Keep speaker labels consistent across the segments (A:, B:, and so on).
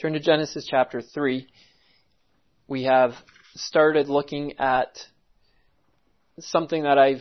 A: Turn to Genesis chapter 3. We have started looking at something that I've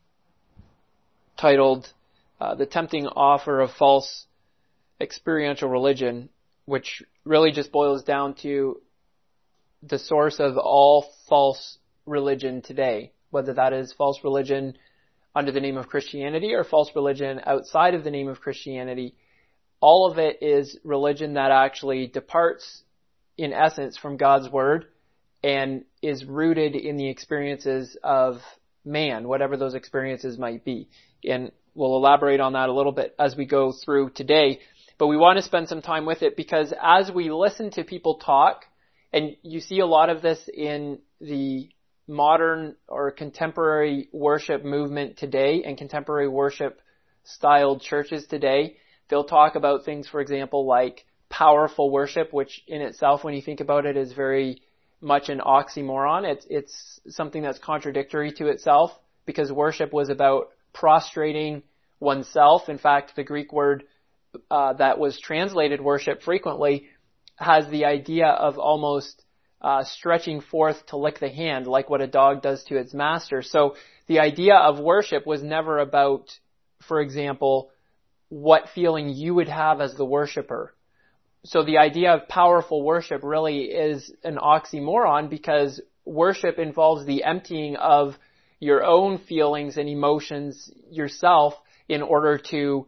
A: titled The Tempting Offer of False Experiential Religion, which really just boils down to the source of all false religion today, whether that is false religion under the name of Christianity or false religion outside of the name of Christianity. All of it is religion that actually departs, in essence, from God's Word and is rooted in the experiences of man, whatever those experiences might be. And we'll elaborate on that a little bit as we go through today. But we want to spend some time with it because as we listen to people talk, and you see a lot of this in the modern or contemporary worship movement today and contemporary worship styled churches today, they'll talk about things, for example, like powerful worship, which in itself, when you think about it, is very much an oxymoron. It's something that's contradictory to itself because worship was about prostrating oneself. In fact, the Greek word that was translated worship frequently has the idea of almost stretching forth to lick the hand, like what a dog does to its master. So the idea of worship was never about, for example, what feeling you would have as the worshiper. So the idea of powerful worship really is an oxymoron because worship involves the emptying of your own feelings and emotions yourself in order to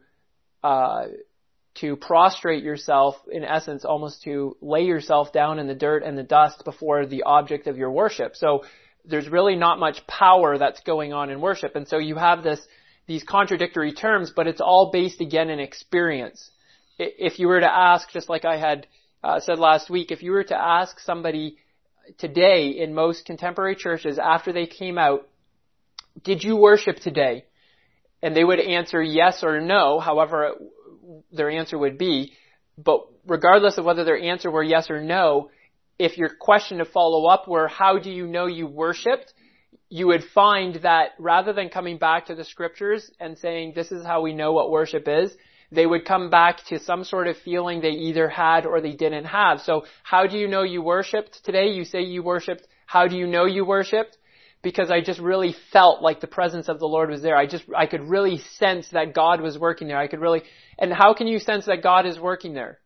A: prostrate yourself, in essence, almost to lay yourself down in the dirt and the dust before the object of your worship. So there's really not much power that's going on in worship. And so you have these contradictory terms, but it's all based again in experience. If you were to ask, just like I had said last week, if you were to ask somebody today in most contemporary churches after they came out, did you worship today? And they would answer yes or no, however their answer would be. But regardless of whether their answer were yes or no, if your question to follow up were, how do you know you worshiped? You would find that rather than coming back to the scriptures and saying, this is how we know what worship is, they would come back to some sort of feeling they either had or they didn't have. So how do you know you worshiped today? You say you worshiped. How do you know you worshiped? Because I just really felt like the presence of the Lord was there. I could really sense that God was working there. And how can you sense that God is working there?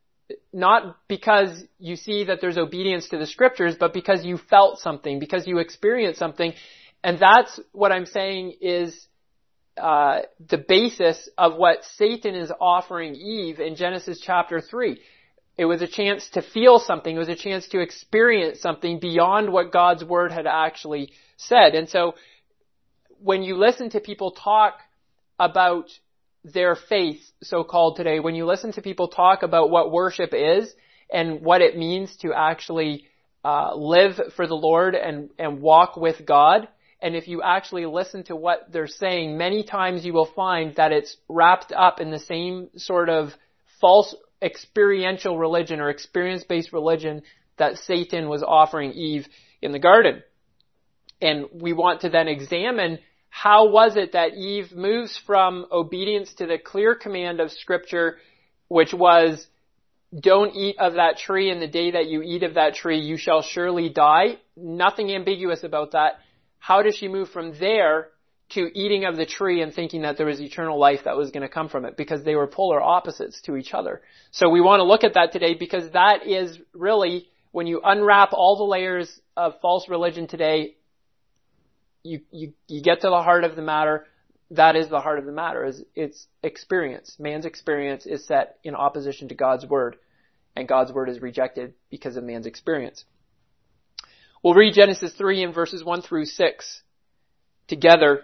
A: Not because you see that there's obedience to the scriptures, but because you felt something, because you experienced something. And that's what I'm saying is the basis of what Satan is offering Eve in Genesis chapter 3. It was a chance to feel something. It was a chance to experience something beyond what God's word had actually said. And so when you listen to people talk about their faith, so-called today, when you listen to people talk about what worship is and what it means to actually live for the Lord and walk with God, and if you actually listen to what they're saying, many times you will find that it's wrapped up in the same sort of false experiential religion or experience-based religion that Satan was offering Eve in the garden. And we want to then examine how was it that Eve moves from obedience to the clear command of Scripture, which was, don't eat of that tree, and the day that you eat of that tree, you shall surely die. Nothing ambiguous about that. How does she move from there to eating of the tree and thinking that there was eternal life that was going to come from it? Because they were polar opposites to each other. So we want to look at that today because that is really, when you unwrap all the layers of false religion today, you get to the heart of the matter. That is the heart of the matter. It's experience. Man's experience is set in opposition to God's word, and God's word is rejected because of man's experience. We'll read Genesis 3 in verses 1 through 6 together.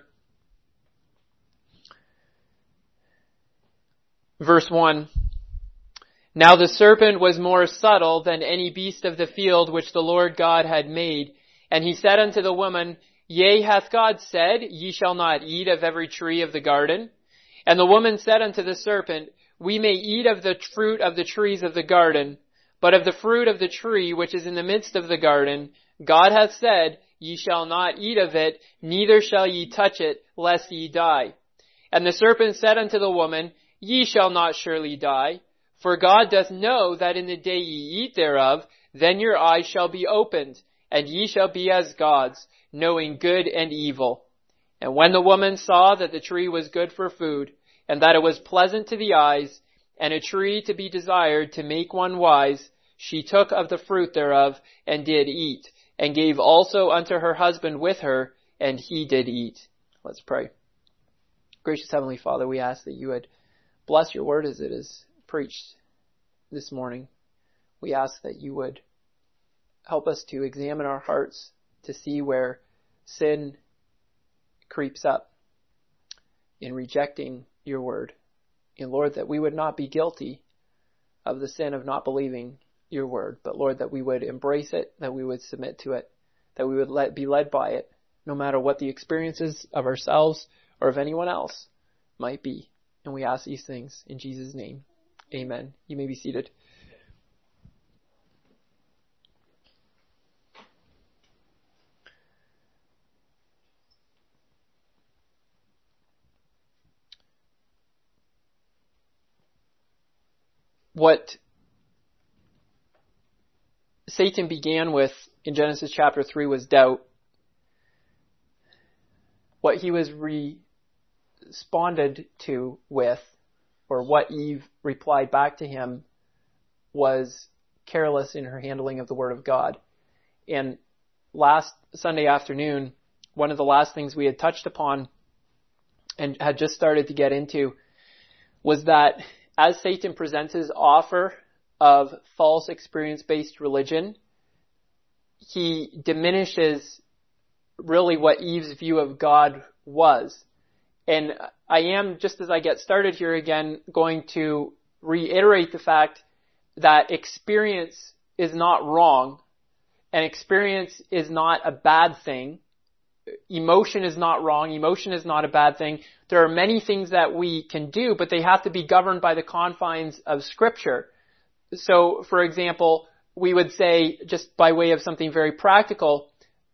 A: Verse 1. Now the serpent was more subtle than any beast of the field which the Lord God had made. And he said unto the woman, Yea, hath God said, Ye shall not eat of every tree of the garden? And the woman said unto the serpent, We may eat of the fruit of the trees of the garden, but of the fruit of the tree which is in the midst of the garden, God hath said, Ye shall not eat of it, neither shall ye touch it, lest ye die. And the serpent said unto the woman, Ye shall not surely die, For God doth know that in the day ye eat thereof, then your eyes shall be opened, and ye shall be as gods, knowing good and evil. And when the woman saw that the tree was good for food, and that it was pleasant to the eyes, and a tree to be desired to make one wise, she took of the fruit thereof, and did eat, and gave also unto her husband with her, and he did eat. Let's pray. Gracious Heavenly Father, we ask that you would bless your word as it is preached this morning. We ask that you would help us to examine our hearts to see where sin creeps up in rejecting your word. And Lord, that we would not be guilty of the sin of not believing your word, but Lord, that we would embrace it, that we would submit to it, that we would be led by it, no matter what the experiences of ourselves or of anyone else might be. And we ask these things in Jesus' name. Amen. You may be seated. What Satan began with in Genesis chapter 3 was doubt. What he was responded to with, or what Eve replied back to him, was careless in her handling of the Word of God. And last Sunday afternoon, one of the last things we had touched upon and had just started to get into was that as Satan presents his offer of false experience-based religion, he diminishes really what Eve's view of God was. And I am, just as I get started here again, going to reiterate the fact that experience is not wrong, and experience is not a bad thing. Emotion is not wrong. Emotion is not a bad thing. There are many things that we can do, but they have to be governed by the confines of Scripture. So, for example, we would say, just by way of something very practical,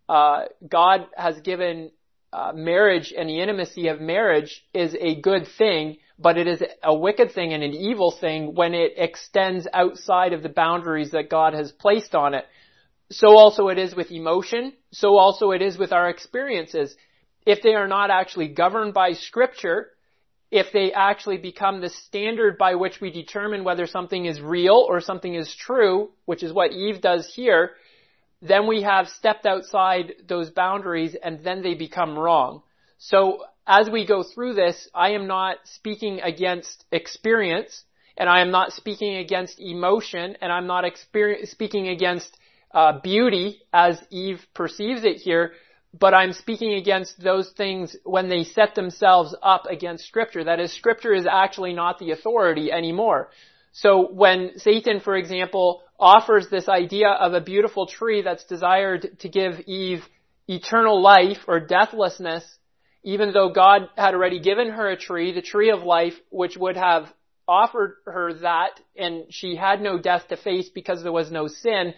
A: God has given marriage, and the intimacy of marriage is a good thing, but it is a wicked thing and an evil thing when it extends outside of the boundaries that God has placed on it. So also it is with emotion. So also it is with our experiences. If they are not actually governed by Scripture, if they actually become the standard by which we determine whether something is real or something is true, which is what Eve does here, then we have stepped outside those boundaries and then they become wrong. So as we go through this, I am not speaking against experience, and I am not speaking against emotion, and I'm not speaking against beauty as Eve perceives it here, but I'm speaking against those things when they set themselves up against Scripture. That is, Scripture is actually not the authority anymore. So when Satan, for example, offers this idea of a beautiful tree that's desired to give Eve eternal life or deathlessness, even though God had already given her a tree, the tree of life, which would have offered her that, and she had no death to face because there was no sin,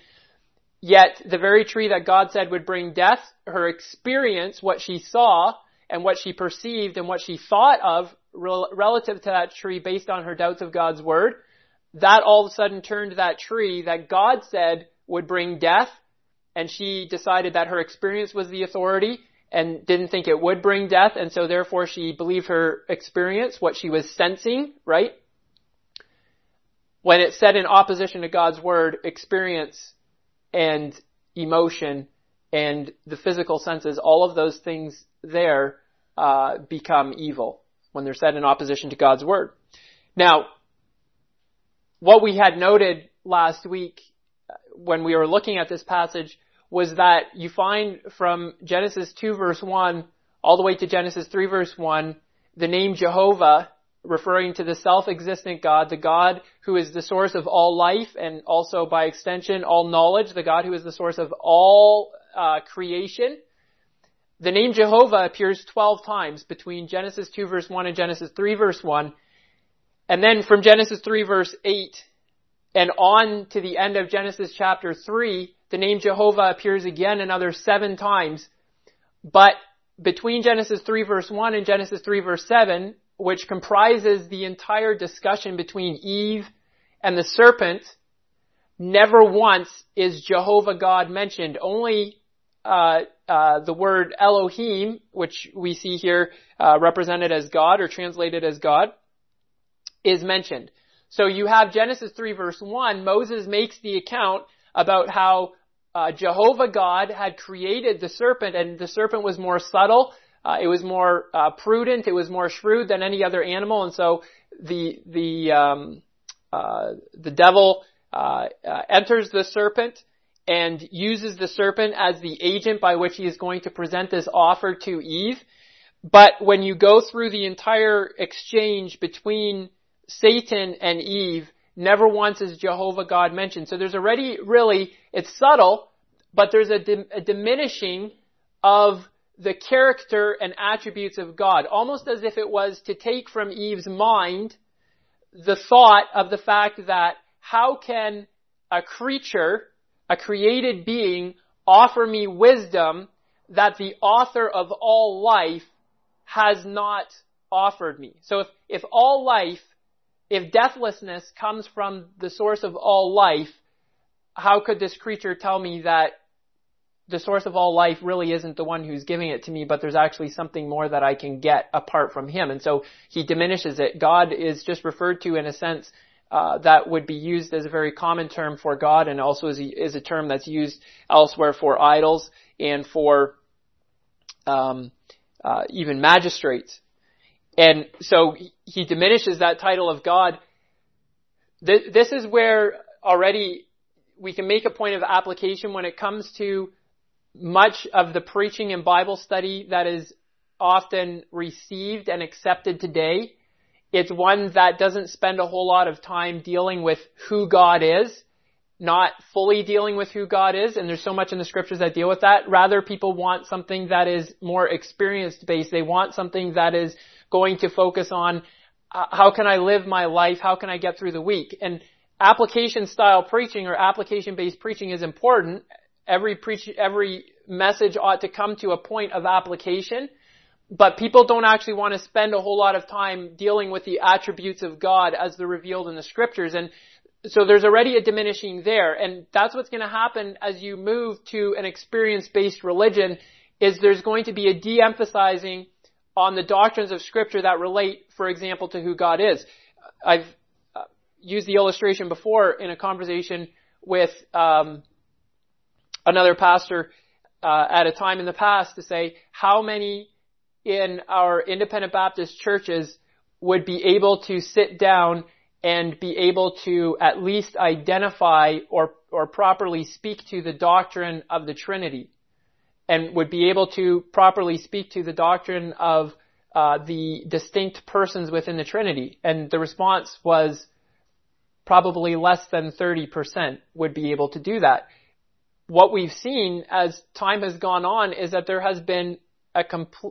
A: yet the very tree that God said would bring death, her experience, what she saw and what she perceived and what she thought of relative to that tree based on her doubts of God's word, that all of a sudden turned that tree that God said would bring death, and she decided that her experience was the authority and didn't think it would bring death, and so therefore she believed her experience, what she was sensing, right? When it's set in opposition to God's word, experience and emotion and the physical senses, all of those things there become evil when they're set in opposition to God's word. Now, what we had noted last week when we were looking at this passage was that you find from Genesis 2 verse 1 all the way to Genesis 3 verse 1, the name Jehovah, referring to the self-existent God, the God who is the source of all life and also by extension all knowledge, the God who is the source of all creation. The name Jehovah appears 12 times between Genesis 2 verse 1 and Genesis 3 verse 1. And then from Genesis 3 verse 8 and on to the end of Genesis chapter 3, the name Jehovah appears again another 7 times. But between Genesis 3 verse 1 and Genesis 3 verse 7, which comprises the entire discussion between Eve and the serpent, never once is Jehovah God mentioned. Only the word Elohim, which we see here represented as God or translated as God, is mentioned. So you have Genesis 3 verse 1, Moses makes the account about how Jehovah God had created the serpent, and the serpent was more subtle, it was more prudent, it was more shrewd than any other animal, and so the devil enters the serpent and uses the serpent as the agent by which he is going to present this offer to Eve. But when you go through the entire exchange between Satan and Eve, never once is Jehovah God mentioned. So there's already really, it's subtle, but there's a diminishing of the character and attributes of God, almost as if it was to take from Eve's mind the thought of the fact that how can a creature, a created being, offer me wisdom that the author of all life has not offered me? So if all life, if deathlessness comes from the source of all life, how could this creature tell me that the source of all life really isn't the one who's giving it to me, but there's actually something more that I can get apart from him? And so he diminishes it. God is just referred to in a sense that would be used as a very common term for God, and also is a term that's used elsewhere for idols and for even magistrates. And so he diminishes that title of God. This is where already we can make a point of application when it comes to much of the preaching and Bible study that is often received and accepted today. It's one that doesn't spend a whole lot of time dealing with who God is, not fully dealing with who God is, and there's so much in the scriptures that deal with that. Rather, people want something that is more experience-based. They want something that is going to focus on how can I live my life, how can I get through the week. And application-style preaching or application-based preaching is important. Every message ought to come to a point of application, but people don't actually want to spend a whole lot of time dealing with the attributes of God as they're revealed in the scriptures. And so there's already a diminishing there. And that's what's going to happen as you move to an experience-based religion, is there's going to be a de-emphasizing on the doctrines of scripture that relate, for example, to who God is. I've used the illustration before in a conversation with another pastor at a time in the past to say how many in our independent Baptist churches would be able to sit down and be able to at least identify or properly speak to the doctrine of the Trinity, and would be able to properly speak to the doctrine of the distinct persons within the Trinity. And the response was probably less than 30% would be able to do that. What we've seen as time has gone on is that there has been I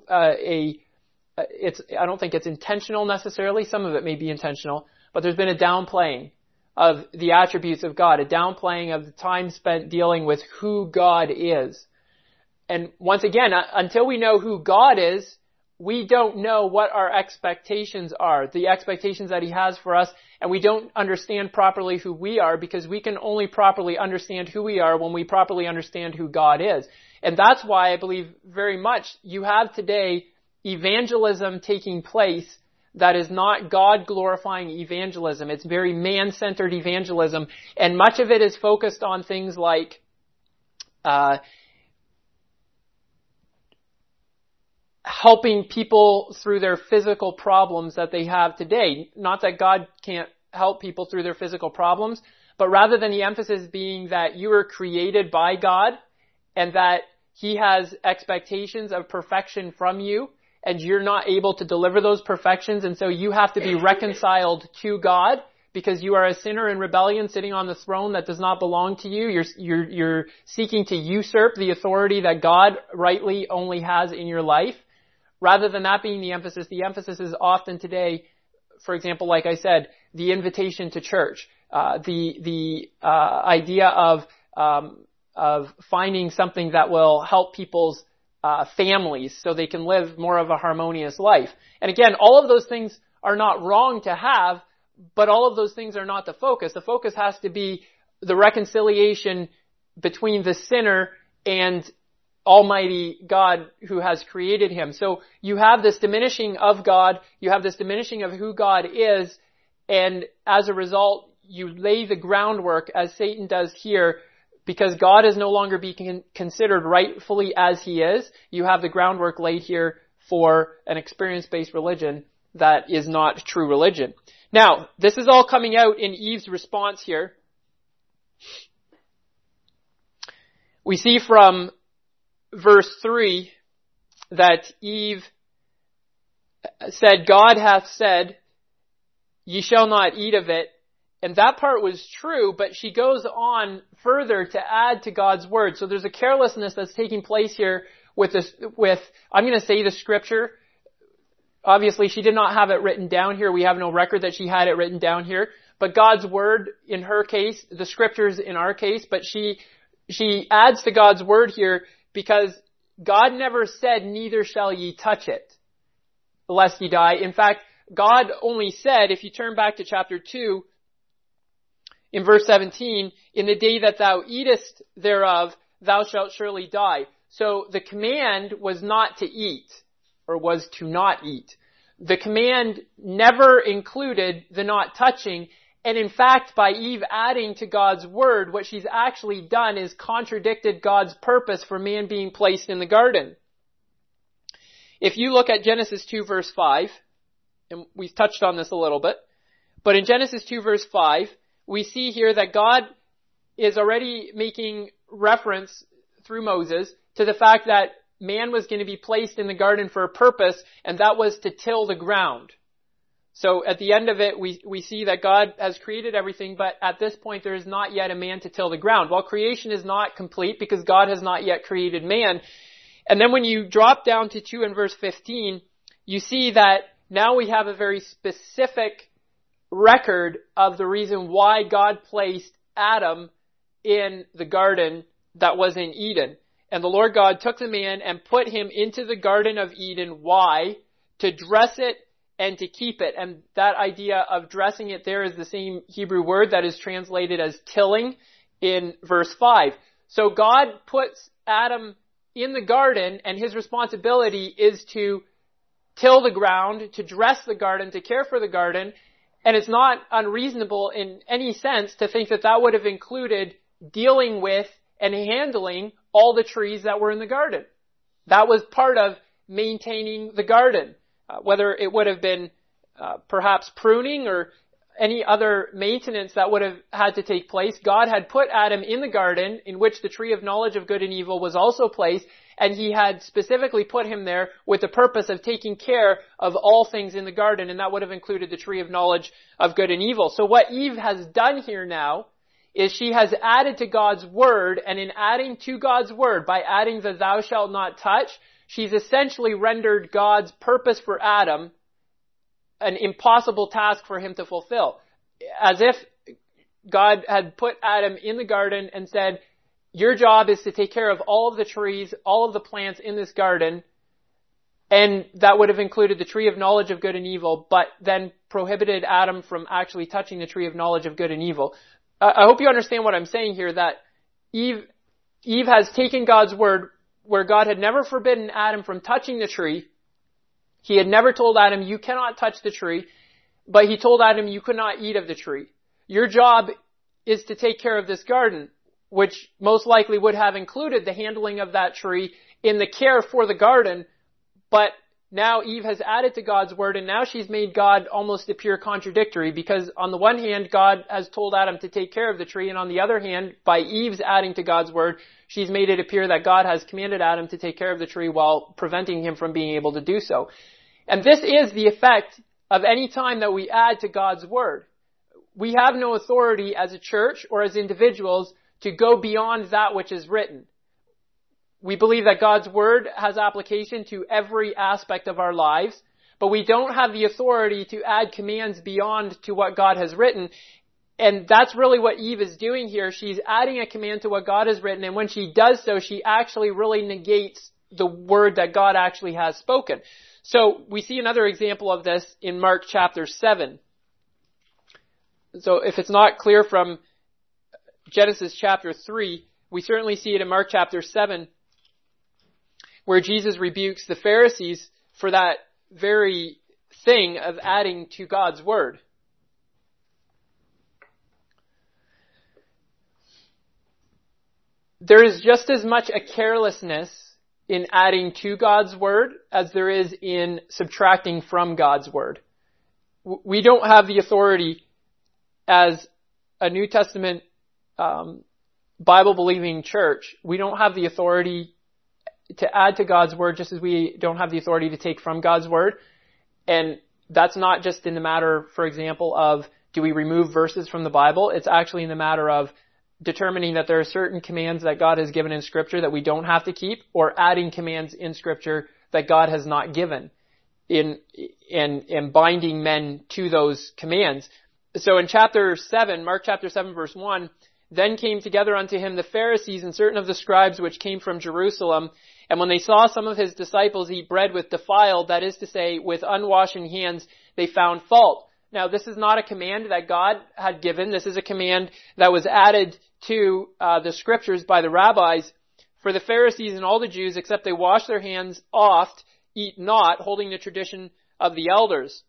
A: don't think it's intentional necessarily. Some of it may be intentional, but there's been a downplaying of the attributes of God, a downplaying of the time spent dealing with who God is. And once again, until we know who God is, we don't know what our expectations are, the expectations that he has for us, and we don't understand properly who we are, because we can only properly understand who we are when we properly understand who God is. And that's why I believe very much you have today evangelism taking place that is not God-glorifying evangelism. It's very man-centered evangelism, and much of it is focused on things like helping people through their physical problems that they have today. Not that God can't help people through their physical problems, but rather than the emphasis being that you were created by God and that he has expectations of perfection from you, and you're not able to deliver those perfections, and so you have to be reconciled to God because you are a sinner in rebellion sitting on the throne that does not belong to you. You're seeking to usurp the authority that God rightly only has in your life. Rather than that being the emphasis is often today, for example, like I said, the invitation to church, the idea of finding something that will help people's families so they can live more of a harmonious life. And again, all of those things are not wrong to have, but all of those things are not the focus. The focus has to be the reconciliation between the sinner and Almighty God who has created him. So you have this diminishing of God, you have this diminishing of who God is, and as a result, you lay the groundwork, as Satan does here, because God is no longer being considered rightfully as he is. You have the groundwork laid here for an experience-based religion that is not true religion. Now, this is all coming out in Eve's response here. We see from verse 3 that Eve said, God hath said, ye shall not eat of it. And that part was true, but she goes on further to add to God's word. So there's a carelessness that's taking place here with I'm going to say the scripture. Obviously, she did not have it written down here. We have no record that she had it written down here. But God's word in her case, the scriptures in our case, but she adds to God's word here because God never said, neither shall ye touch it, lest ye die. In fact, God only said, if you turn back to chapter 2, in verse 17, in the day that thou eatest thereof, thou shalt surely die. So the command was not to eat, or was to not eat. The command never included the not touching. And in fact, by Eve adding to God's word, what she's actually done is contradicted God's purpose for man being placed in the garden. If you look at Genesis 2 verse 5, and we've touched on this a little bit, but in Genesis 2 verse 5, we see here that God is already making reference through Moses to the fact that man was going to be placed in the garden for a purpose, and that was to till the ground. So at the end of it, we see that God has created everything, but at this point there is not yet a man to till the ground. While creation is not complete because God has not yet created man. And then when you drop down to 2 and verse 15, you see that now we have a very specific record of the reason why God placed Adam in the garden that was in Eden. And the Lord God took the man and put him into the Garden of Eden. Why? To dress it and to keep it. And that idea of dressing it there is the same Hebrew word that is translated as tilling in verse 5. So God puts Adam in the garden, and his responsibility is to till the ground, to dress the garden, to care for the garden. And it's not unreasonable in any sense to think that that would have included dealing with and handling all the trees that were in the garden. That was part of maintaining the garden. Whether it would have been perhaps pruning or any other maintenance that would have had to take place, God had put Adam in the garden in which the tree of knowledge of good and evil was also placed, and he had specifically put him there with the purpose of taking care of all things in the garden, and that would have included the tree of knowledge of good and evil. So what Eve has done here now is she has added to God's word, and in adding to God's word, by adding the thou shalt not touch, she's essentially rendered God's purpose for Adam an impossible task for him to fulfill. As if God had put Adam in the garden and said, your job is to take care of all of the trees, all of the plants in this garden, and that would have included the tree of knowledge of good and evil, but then prohibited Adam from actually touching the tree of knowledge of good and evil. I hope you understand what I'm saying here, that Eve has taken God's word where God had never forbidden Adam from touching the tree. He had never told Adam, you cannot touch the tree, but he told Adam, you could not eat of the tree. Your job is to take care of this garden, which most likely would have included the handling of that tree in the care for the garden. But now Eve has added to God's word, and now she's made God almost appear contradictory, because on the one hand, God has told Adam to take care of the tree, and on the other hand, by Eve's adding to God's word, she's made it appear that God has commanded Adam to take care of the tree while preventing him from being able to do so. And this is the effect of any time that we add to God's word. We have no authority as a church or as individuals to go beyond that which is written. We believe that God's word has application to every aspect of our lives, but we don't have the authority to add commands beyond to what God has written. And that's really what Eve is doing here. She's adding a command to what God has written, and when she does so, she actually really negates the word that God actually has spoken. So we see another example of this in Mark chapter 7. So if it's not clear from Genesis chapter 3, we certainly see it in Mark chapter 7, where Jesus rebukes the Pharisees for that very thing of adding to God's word. There is just as much a carelessness in adding to God's word as there is in subtracting from God's word. We don't have the authority as a New Testament Bible-believing church. We don't have the authority to add to God's word just as we don't have the authority to take from God's word. And that's not just in the matter, for example, of do we remove verses from the Bible? It's actually in the matter of determining that there are certain commands that God has given in Scripture that we don't have to keep, or adding commands in Scripture that God has not given in binding men to those commands. So in chapter 7, Mark chapter 7 verse 1, then came together unto him the Pharisees and certain of the scribes which came from Jerusalem. And when they saw some of his disciples eat bread with defiled, that is to say, with unwashen hands, they found fault. Now, this is not a command that God had given. This is a command that was added to the scriptures by the rabbis. For the Pharisees and all the Jews, except they wash their hands oft, eat not, holding the tradition of the elders.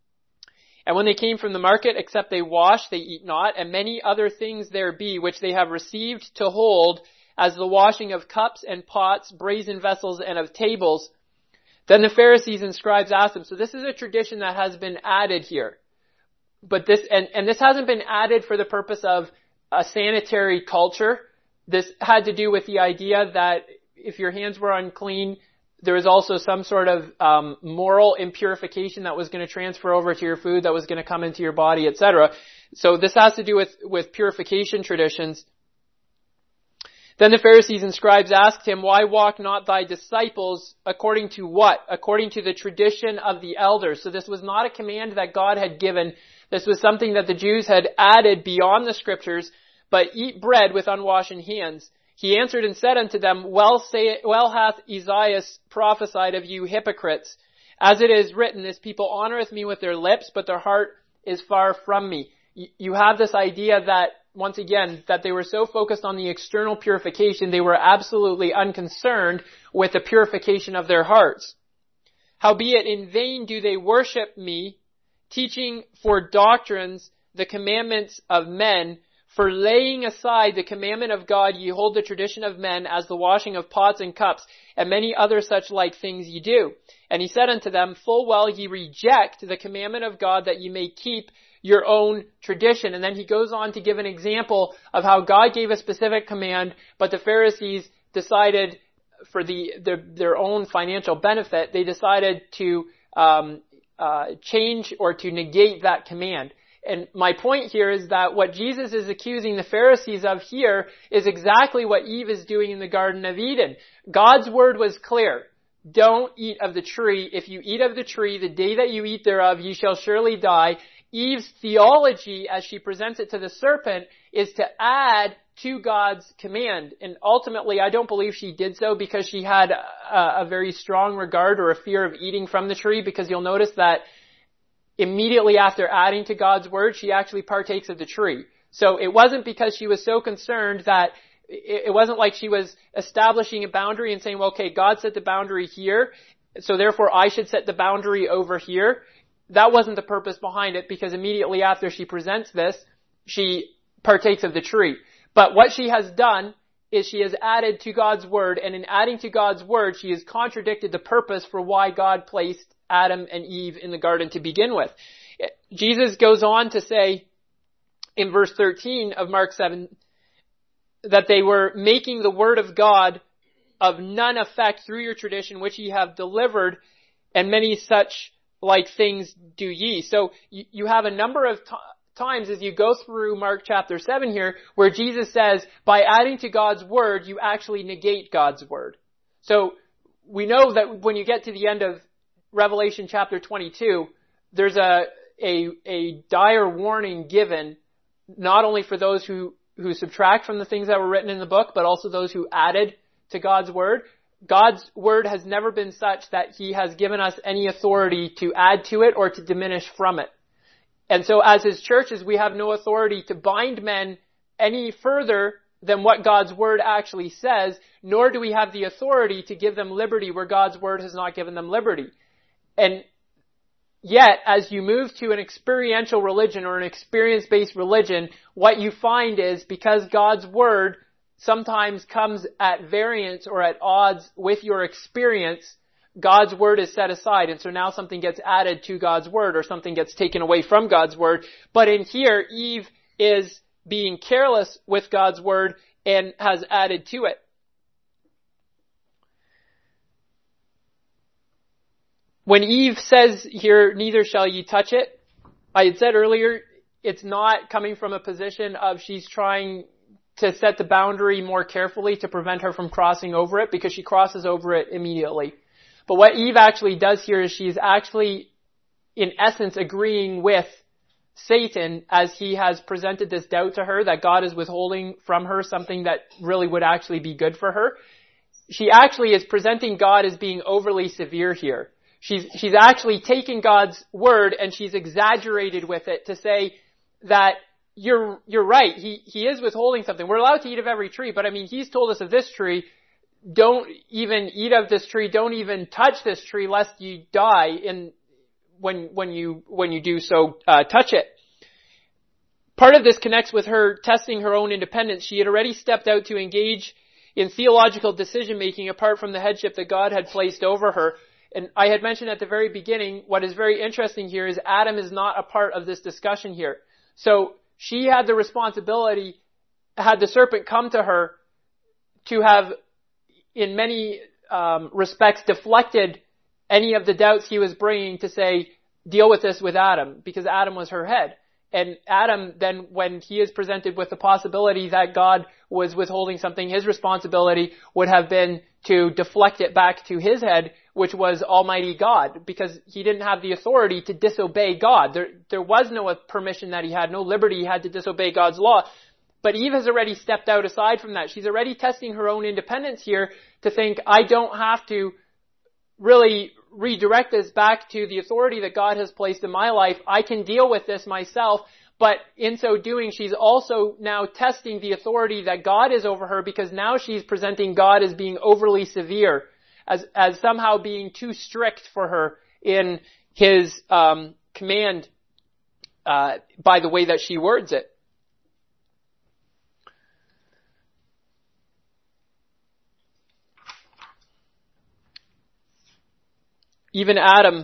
A: And when they came from the market, except they wash, they eat not, and many other things there be, which they have received to hold, as the washing of cups and pots, brazen vessels, and of tables. Then the Pharisees and scribes asked them. So this is a tradition that has been added here. But this, and this hasn't been added for the purpose of a sanitary culture. This had to do with the idea that if your hands were unclean, there was also some sort of moral impurification that was going to transfer over to your food, that was going to come into your body, etc. So this has to do with purification traditions. Then the Pharisees and scribes asked him, why walk not thy disciples according to what? According to the tradition of the elders. So this was not a command that God had given. This was something that the Jews had added beyond the scriptures, but eat bread with unwashen hands. He answered and said unto them, well hath Esaias prophesied of you hypocrites. As it is written, this people honoreth me with their lips, but their heart is far from me. You have this idea that, once again, that they were so focused on the external purification, they were absolutely unconcerned with the purification of their hearts. Howbeit in vain do they worship me, teaching for doctrines the commandments of men. For laying aside the commandment of God, ye hold the tradition of men, as the washing of pots and cups, and many other such like things ye do. And he said unto them, full well ye reject the commandment of God, that ye may keep your own tradition. And then he goes on to give an example of how God gave a specific command, but the Pharisees decided, for their own financial benefit, they decided to change or to negate that command. And my point here is that what Jesus is accusing the Pharisees of here is exactly what Eve is doing in the Garden of Eden. God's word was clear. Don't eat of the tree. If you eat of the tree, the day that you eat thereof, ye shall surely die. Eve's theology, as she presents it to the serpent, is to add to God's command. And ultimately, I don't believe she did so because she had a very strong regard or a fear of eating from the tree, because you'll notice that immediately after adding to God's word, she actually partakes of the tree. So it wasn't because she was so concerned that it wasn't like she was establishing a boundary and saying, well, okay, God set the boundary here, so therefore I should set the boundary over here. That wasn't the purpose behind it, because immediately after she presents this, she partakes of the tree. But what she has done is she has added to God's word, and in adding to God's word, she has contradicted the purpose for why God placed Adam and Eve in the garden to begin with. Jesus goes on to say in verse 13 of Mark 7 that they were making the word of God of none effect through your tradition, which ye have delivered, and many such like things do ye. So you have a number of times as you go through Mark chapter 7 here where Jesus says, by adding to God's word, you actually negate God's word. So we know that when you get to the end of Revelation chapter 22, there's a dire warning given, not only for those who subtract from the things that were written in the book, but also those who added to God's word. God's word has never been such that he has given us any authority to add to it or to diminish from it. And so as his churches, we have no authority to bind men any further than what God's word actually says, nor do we have the authority to give them liberty where God's word has not given them liberty. And yet, as you move to an experiential religion or an experience-based religion, what you find is because God's word sometimes comes at variance or at odds with your experience, God's word is set aside, and so now something gets added to God's word or something gets taken away from God's word. But in here, Eve is being careless with God's word and has added to it. When Eve says here, neither shall ye touch it, I had said earlier, it's not coming from a position of she's trying to set the boundary more carefully to prevent her from crossing over it, because she crosses over it immediately. But what Eve actually does here is she's actually, in essence, agreeing with Satan as he has presented this doubt to her that God is withholding from her something that really would actually be good for her. She actually is presenting God as being overly severe here. She's actually taken God's word and she's exaggerated with it to say that you're right. He is withholding something. We're allowed to eat of every tree, but I mean, he's told us of this tree, don't even eat of this tree, don't even touch this tree lest you die when you do so, touch it. Part of this connects with her testing her own independence. She had already stepped out to engage in theological decision making apart from the headship that God had placed over her. And I had mentioned at the very beginning, what is very interesting here is Adam is not a part of this discussion here. So she had the responsibility, had the serpent come to her, to have, in many respects, deflected any of the doubts he was bringing to say, deal with this with Adam, because Adam was her head. And Adam, then, when he is presented with the possibility that God was withholding something, his responsibility would have been to deflect it back to his head, which was Almighty God, because he didn't have the authority to disobey God. There was no permission that he had, no liberty he had to disobey God's law. But Eve has already stepped out aside from that. She's already testing her own independence here to think, I don't have to really redirect this back to the authority that God has placed in my life. I can deal with this myself. But in so doing, she's also now testing the authority that God is over her, because now she's presenting God as being overly severe, as somehow being too strict for her in his command by the way that she words it. Even Adam,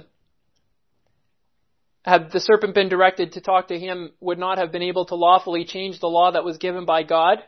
A: had the serpent been directed to talk to him, would not have been able to lawfully change the law that was given by God.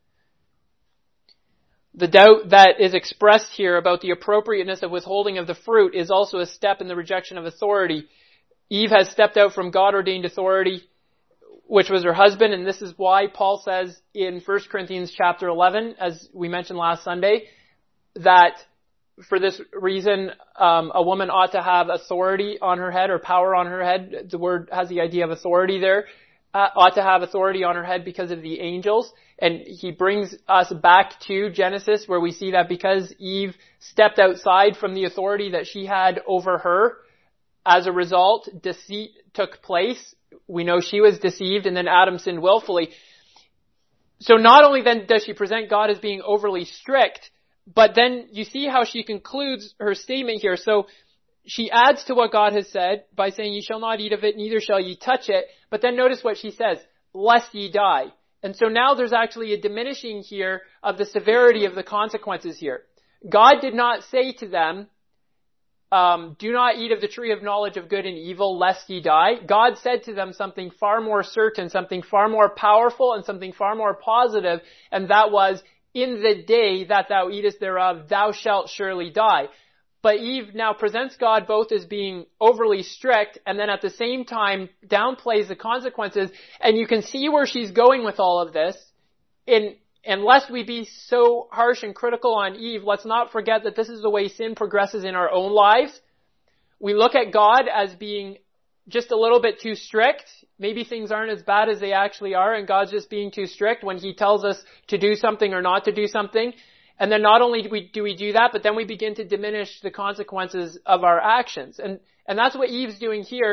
A: The doubt that is expressed here about the appropriateness of withholding of the fruit is also a step in the rejection of authority. Eve has stepped out from God-ordained authority, which was her husband, and this is why Paul says in 1 Corinthians chapter 11, as we mentioned last Sunday, that for this reason, a woman ought to have authority on her head or power on her head. The word has the idea of authority there. Ought to have authority on her head because of the angels. And he brings us back to Genesis, where we see that because Eve stepped outside from the authority that she had over her, as a result, deceit took place. We know she was deceived, and then Adam sinned willfully. So not only then does she present God as being overly strict, but then you see how she concludes her statement here. So she adds to what God has said by saying, ye shall not eat of it, neither shall ye touch it. But then notice what she says, lest ye die. And so now there's actually a diminishing here of the severity of the consequences here. God did not say to them, do not eat of the tree of knowledge of good and evil, lest ye die. God said to them something far more certain, something far more powerful, and something far more positive, and that was, in the day that thou eatest thereof, thou shalt surely die. But Eve now presents God both as being overly strict and then at the same time downplays the consequences. And you can see where she's going with all of this. Unless we be so harsh and critical on Eve, let's not forget that this is the way sin progresses in our own lives. We look at God as being just a little bit too strict. Maybe things aren't as bad as they actually are, and God's just being too strict when he tells us to do something or not to do something. And then not only do we do that, but then we begin to diminish the consequences of our actions. And that's what Eve's doing here.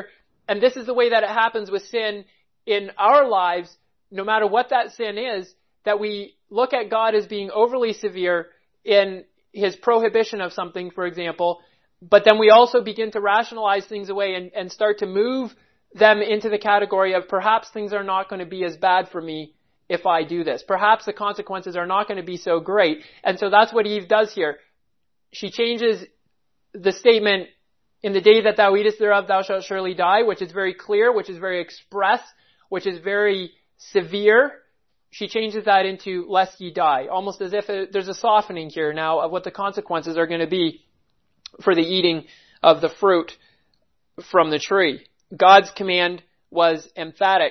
A: and this is the way that it happens with sin in our lives, no matter what that sin is, that we look at God as being overly severe in his prohibition of something, for example, but then we also begin to rationalize things away and start to move them into the category of perhaps things are not going to be as bad for me if I do this. Perhaps the consequences are not going to be so great. And so that's what Eve does here. She changes the statement, in the day that thou eatest thereof, thou shalt surely die, which is very clear, which is very express, which is very severe. She changes that into lest ye die, almost as if there's a softening here now of what the consequences are going to be for the eating of the fruit from the tree. God's command was emphatic.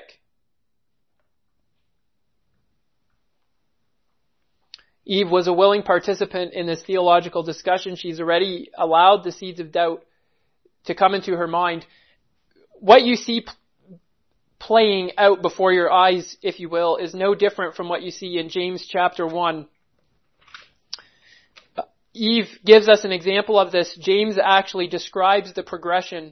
A: Eve was a willing participant in this theological discussion. She's already allowed the seeds of doubt to come into her mind. What you see playing out before your eyes, if you will, is no different from what you see in James chapter 1. Eve gives us an example of this. James actually describes the progression.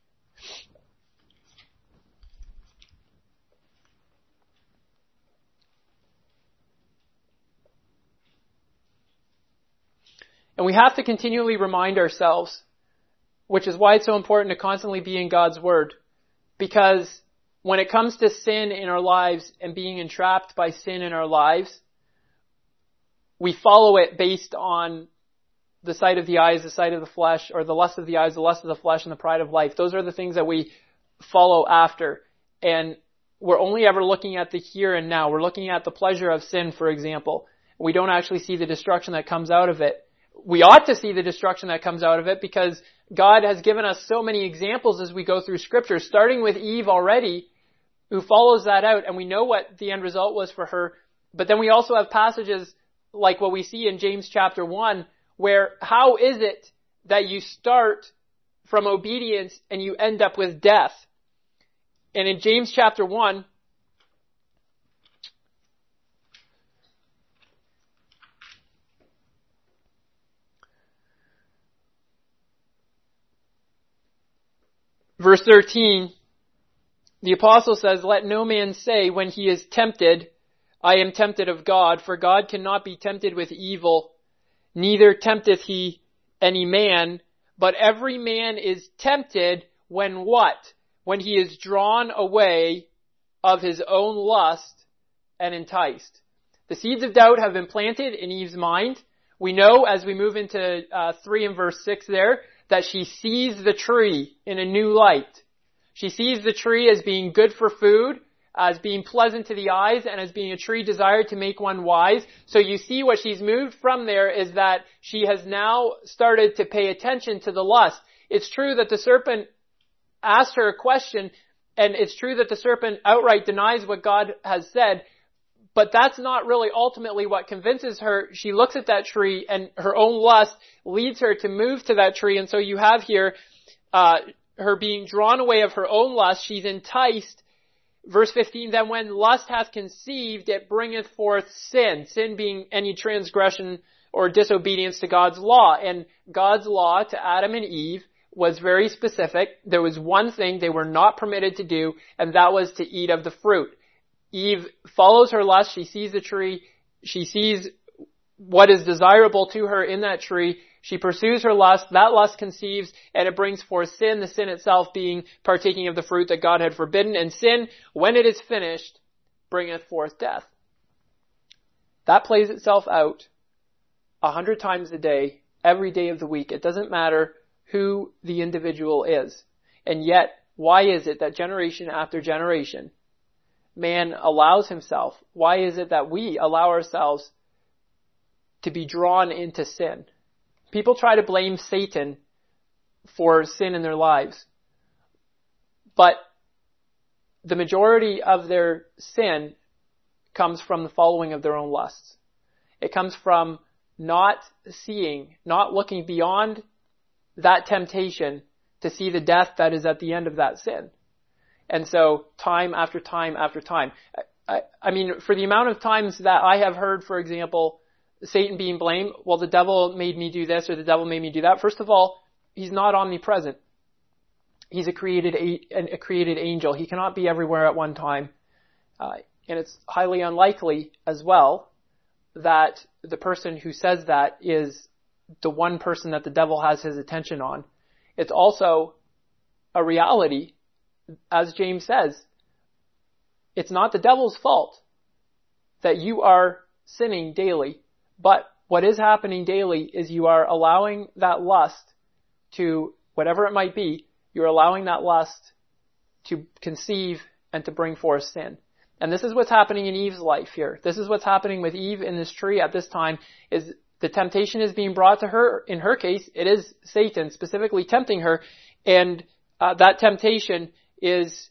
A: And we have to continually remind ourselves, which is why it's so important to constantly be in God's Word. Because when it comes to sin in our lives and being entrapped by sin in our lives, we follow it based on the sight of the eyes, the sight of the flesh, or the lust of the eyes, the lust of the flesh, and the pride of life. Those are the things that we follow after. And we're only ever looking at the here and now. We're looking at the pleasure of sin, for example. We don't actually see the destruction that comes out of it. We ought to see the destruction that comes out of it because God has given us so many examples as we go through Scripture, starting with Eve already, who follows that out, and we know what the end result was for her. But then we also have passages like what we see in James chapter 1, where how is it that you start from obedience and you end up with death? And in James chapter 1, verse 13, the apostle says, "Let no man say when he is tempted, I am tempted of God, for God cannot be tempted with evil, neither tempteth he any man, but every man is tempted when what? When he is drawn away of his own lust and enticed." The seeds of doubt have been planted in Eve's mind. We know as we move into 3 and verse 6 there, that she sees the tree in a new light. She sees the tree as being good for food, as being pleasant to the eyes, and as being a tree desired to make one wise. So you see what she's moved from there is that she has now started to pay attention to the lust. It's true that the serpent asked her a question, and it's true that the serpent outright denies what God has said, but that's not really ultimately what convinces her. She looks at that tree and her own lust leads her to move to that tree. And so you have here her being drawn away of her own lust. She's enticed. Verse 15, "Then when lust hath conceived, it bringeth forth sin." Sin being any transgression or disobedience to God's law. And God's law to Adam and Eve was very specific. There was one thing they were not permitted to do, and that was to eat of the fruit. Eve follows her lust. She sees the tree. She sees what is desirable to her in that tree. She pursues her lust. That lust conceives, and it brings forth sin, the sin itself being partaking of the fruit that God had forbidden. And sin, when it is finished, bringeth forth death. That plays itself out 100 times a day, every day of the week. It doesn't matter who the individual is. And yet, why is it that generation after generation, man allows himself, why is it that we allow ourselves to be drawn into sin? People try to blame Satan for sin in their lives. But the majority of their sin comes from the following of their own lusts. It comes from not seeing, not looking beyond that temptation to see the death that is at the end of that sin. And so, time after time after time. I mean, for the amount of times that I have heard, for example, Satan being blamed, well, the devil made me do this or the devil made me do that. First of all, he's not omnipresent. He's a created angel. He cannot be everywhere at one time. And it's highly unlikely as well that the person who says that is the one person that the devil has his attention on. It's also a reality, as James says, it's not the devil's fault that you are sinning daily, but what is happening daily is you are allowing that lust to, whatever it might be, you're allowing that lust to conceive and to bring forth sin. And this is what's happening in Eve's life here. This is what's happening with Eve in this tree at this time, is the temptation is being brought to her. In her case, it is Satan specifically tempting her, and that temptation is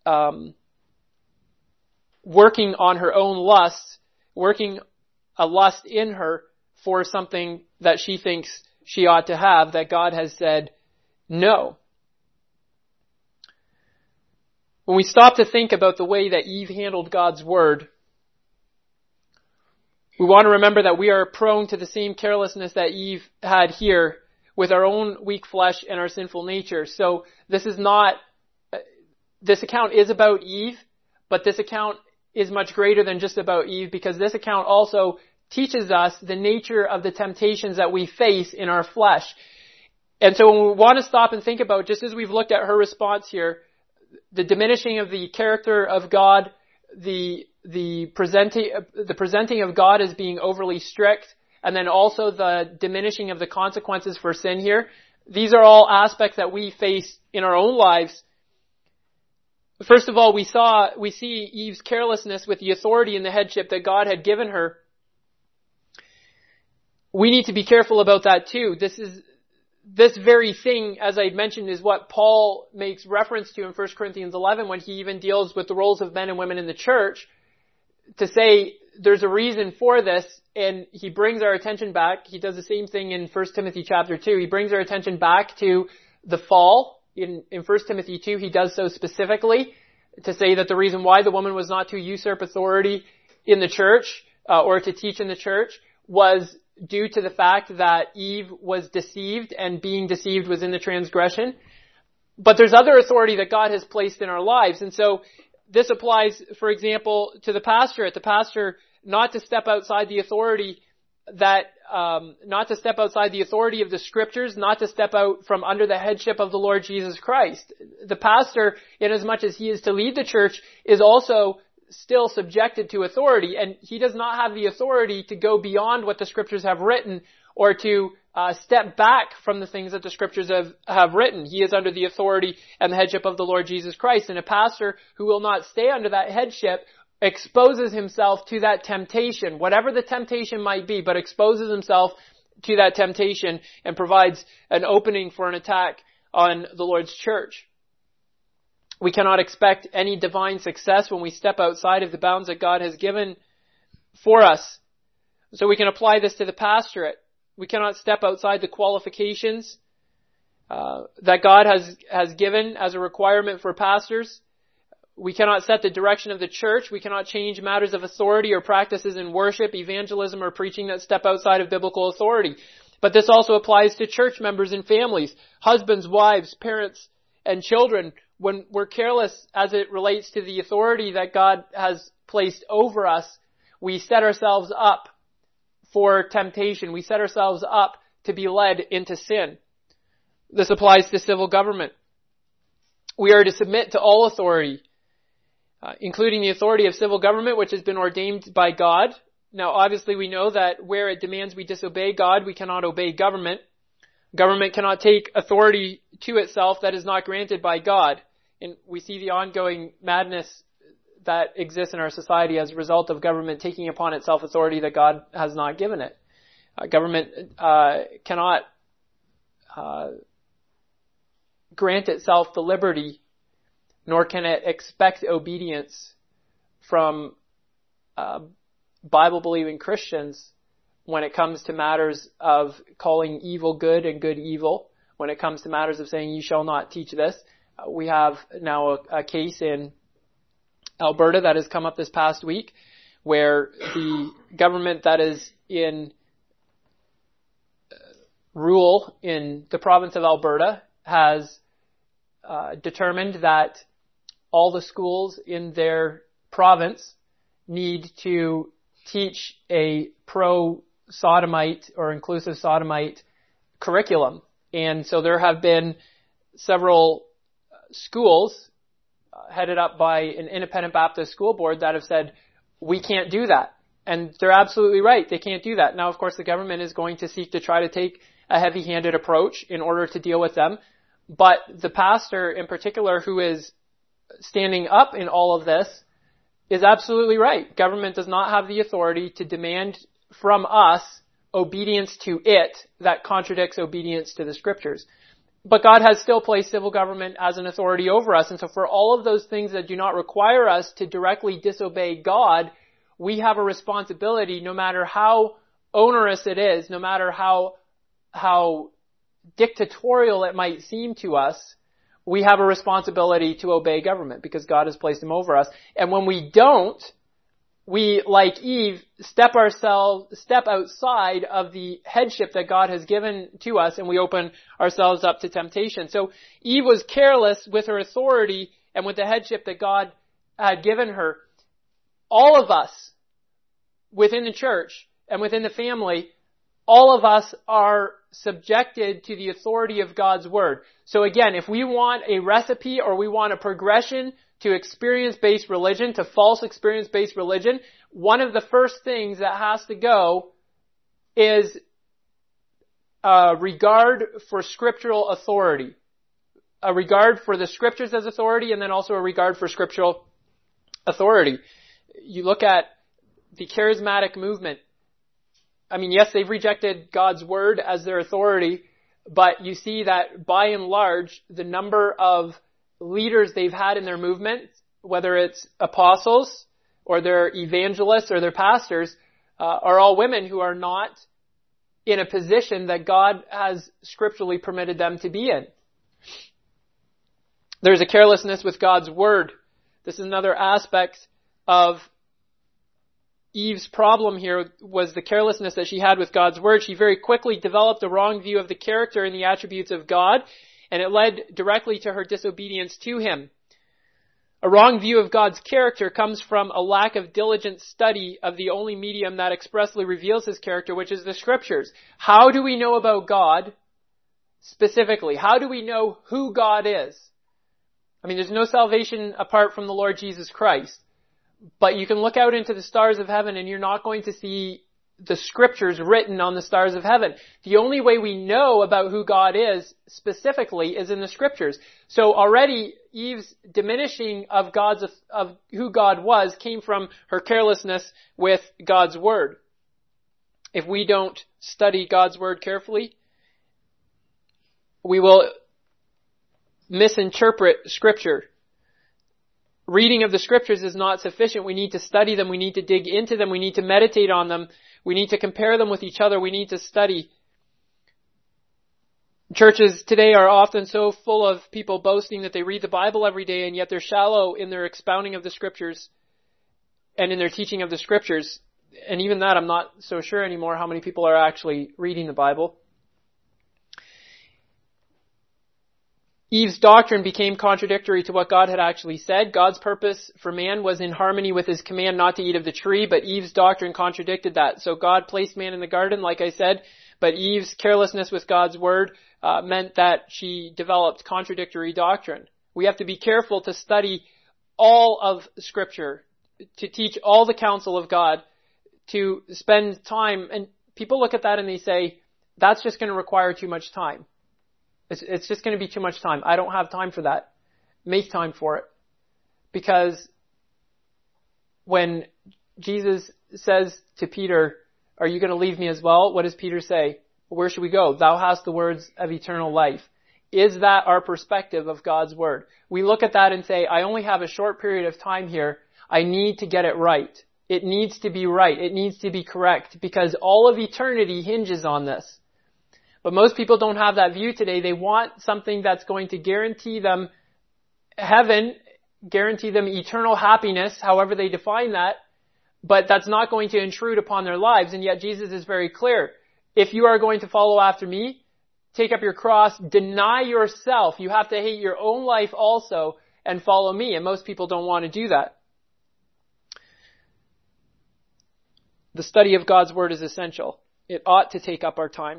A: working on her own lust, working a lust in her for something that she thinks she ought to have, that God has said no. When we stop to think about the way that Eve handled God's word, we want to remember that we are prone to the same carelessness that Eve had here with our own weak flesh and our sinful nature. So this account is about Eve, but this account is much greater than just about Eve, because this account also teaches us the nature of the temptations that we face in our flesh. And so when we want to stop and think about, just as we've looked at her response here, the diminishing of the character of God, the presenting of God as being overly strict, and then also the diminishing of the consequences for sin here, these are all aspects that we face in our own lives. First of all, we see Eve's carelessness with the authority and the headship that God had given her. We need to be careful about that too. This very thing, as I mentioned, is what Paul makes reference to in 1 Corinthians 11 when he even deals with the roles of men and women in the church, to say there's a reason for this, and he brings our attention back. He does the same thing in 1 Timothy chapter 2. He brings our attention back to the fall. In 1 Timothy 2, he does so specifically to say that the reason why the woman was not to usurp authority in the church or to teach in the church was due to the fact that Eve was deceived, and being deceived was in the transgression. But there's other authority that God has placed in our lives. And so this applies, for example, to the pastorate. The pastor not to step outside the authority of the scriptures, not to step out from under the headship of the Lord Jesus Christ. The pastor, in as much as he is to lead the church, is also still subjected to authority, and he does not have the authority to go beyond what the scriptures have written, or to step back from the things that the scriptures have written. He is under the authority and the headship of the Lord Jesus Christ, and a pastor who will not stay under that headship exposes himself to that temptation, whatever the temptation might be, but exposes himself to that temptation and provides an opening for an attack on the Lord's church. We cannot expect any divine success when we step outside of the bounds that God has given for us. So we can apply this to the pastorate. We cannot step outside the qualifications that God has given as a requirement for pastors. We cannot set the direction of the church. We cannot change matters of authority or practices in worship, evangelism, or preaching that step outside of biblical authority. But this also applies to church members and families, husbands, wives, parents, and children. When we're careless as it relates to the authority that God has placed over us, we set ourselves up for temptation. We set ourselves up to be led into sin. This applies to civil government. We are to submit to all authority, including the authority of civil government, which has been ordained by God. Now, obviously, we know that where it demands we disobey God, we cannot obey government. Government cannot take authority to itself that is not granted by God. And we see the ongoing madness that exists in our society as a result of government taking upon itself authority that God has not given it. Government cannot grant itself the liberty, nor can it expect obedience from Bible-believing Christians when it comes to matters of calling evil good and good evil, when it comes to matters of saying you shall not teach this. We have now a case in Alberta that has come up this past week where the government that is in rule in the province of Alberta has determined that all the schools in their province need to teach a pro-sodomite or inclusive sodomite curriculum. And so there have been several schools headed up by an independent Baptist school board that have said, we can't do that. And they're absolutely right. They can't do that. Now, of course, the government is going to seek to try to take a heavy-handed approach in order to deal with them. But the pastor in particular who is standing up in all of this is absolutely right. Government does not have the authority to demand from us obedience to it that contradicts obedience to the scriptures. But God has still placed civil government as an authority over us. And so for all of those things that do not require us to directly disobey God, we have a responsibility, no matter how onerous it is, no matter how dictatorial it might seem to us, we have a responsibility to obey government because God has placed them over us. And when we don't, we, like Eve, step outside of the headship that God has given to us, and we open ourselves up to temptation. So Eve was careless with her authority and with the headship that God had given her. All of us within the church and within the family, all of us are subjected to the authority of God's word. So again, if we want a recipe or we want a progression to experience-based religion, to false experience-based religion, one of the first things that has to go is a regard for scriptural authority. A regard for the scriptures as authority, and then also a regard for scriptural authority. You look at the charismatic movement. I mean, yes, they've rejected God's word as their authority, but you see that by and large, the number of leaders they've had in their movement, whether it's apostles or their evangelists or their pastors, are all women who are not in a position that God has scripturally permitted them to be in. There's a carelessness with God's word. This is another aspect of Eve's problem here, was the carelessness that she had with God's word. She very quickly developed a wrong view of the character and the attributes of God, and it led directly to her disobedience to him. A wrong view of God's character comes from a lack of diligent study of the only medium that expressly reveals his character, which is the scriptures. How do we know about God specifically? How do we know who God is? I mean, there's no salvation apart from the Lord Jesus Christ. But you can look out into the stars of heaven and you're not going to see the scriptures written on the stars of heaven. The only way we know about who God is specifically is in the scriptures. So already Eve's diminishing of who God was came from her carelessness with God's word. If we don't study God's word carefully, we will misinterpret scripture. Reading of the scriptures is not sufficient. We need to study them. We need to dig into them. We need to meditate on them. We need to compare them with each other. We need to study. Churches today are often so full of people boasting that they read the Bible every day, and yet they're shallow in their expounding of the scriptures and in their teaching of the scriptures. And even that, I'm not so sure anymore how many people are actually reading the Bible. Eve's doctrine became contradictory to what God had actually said. God's purpose for man was in harmony with his command not to eat of the tree, but Eve's doctrine contradicted that. So God placed man in the garden, like I said, but Eve's carelessness with God's word meant that she developed contradictory doctrine. We have to be careful to study all of Scripture, to teach all the counsel of God, to spend time. And people look at that and they say, that's just going to require too much time. It's just going to be too much time. I don't have time for that. Make time for it. Because when Jesus says to Peter, are you going to leave me as well? What does Peter say? Where should we go? Thou hast the words of eternal life. Is that our perspective of God's word? We look at that and say, I only have a short period of time here. I need to get it right. It needs to be right. It needs to be correct because all of eternity hinges on this. But most people don't have that view today. They want something that's going to guarantee them heaven, guarantee them eternal happiness, however they define that, but that's not going to intrude upon their lives. And yet Jesus is very clear. If you are going to follow after me, take up your cross, deny yourself. You have to hate your own life also and follow me. And most people don't want to do that. The study of God's Word is essential. It ought to take up our time.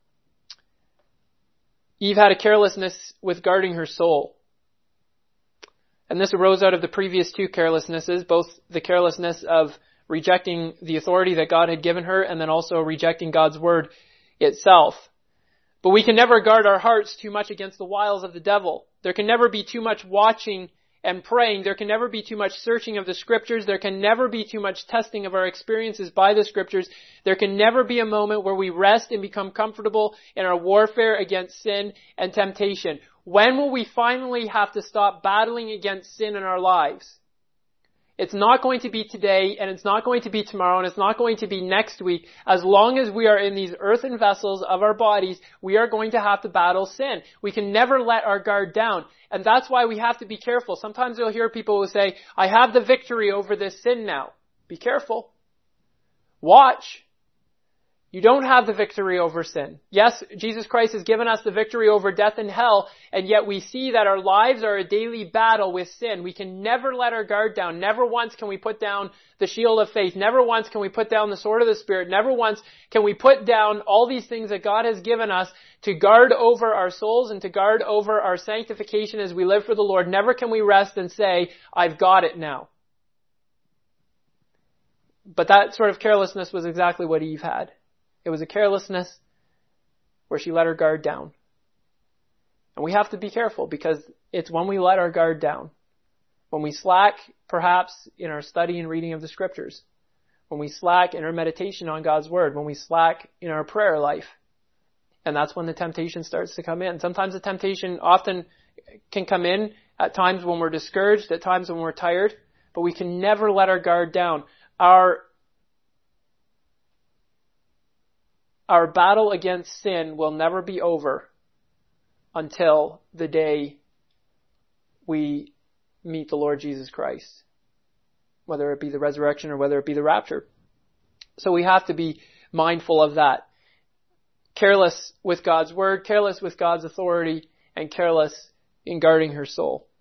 A: Eve had a carelessness with guarding her soul. And this arose out of the previous two carelessnesses, both the carelessness of rejecting the authority that God had given her and then also rejecting God's Word itself. But we can never guard our hearts too much against the wiles of the devil. There can never be too much watching and praying. There can never be too much searching of the Scriptures. There can never be too much testing of our experiences by the Scriptures. There can never be a moment where we rest and become comfortable in our warfare against sin and temptation. When will we finally have to stop battling against sin in our lives? It's not going to be today, and it's not going to be tomorrow, and it's not going to be next week. As long as we are in these earthen vessels of our bodies, we are going to have to battle sin. We can never let our guard down. And that's why we have to be careful. Sometimes you'll hear people who say, I have the victory over this sin now. Be careful. Watch. You don't have the victory over sin. Yes, Jesus Christ has given us the victory over death and hell, and yet we see that our lives are a daily battle with sin. We can never let our guard down. Never once can we put down the shield of faith. Never once can we put down the sword of the Spirit. Never once can we put down all these things that God has given us to guard over our souls and to guard over our sanctification as we live for the Lord. Never can we rest and say, I've got it now. But that sort of carelessness was exactly what Eve had. It was a carelessness where she let her guard down. And we have to be careful because it's when we let our guard down, when we slack perhaps in our study and reading of the Scriptures, when we slack in our meditation on God's Word, when we slack in our prayer life. And that's when the temptation starts to come in. Sometimes the temptation often can come in at times when we're discouraged, at times when we're tired, but we can never let our guard down. Our battle against sin will never be over until the day we meet the Lord Jesus Christ, whether it be the resurrection or whether it be the rapture. So we have to be mindful of that. Careless with God's Word, careless with God's authority, and careless in guarding her soul.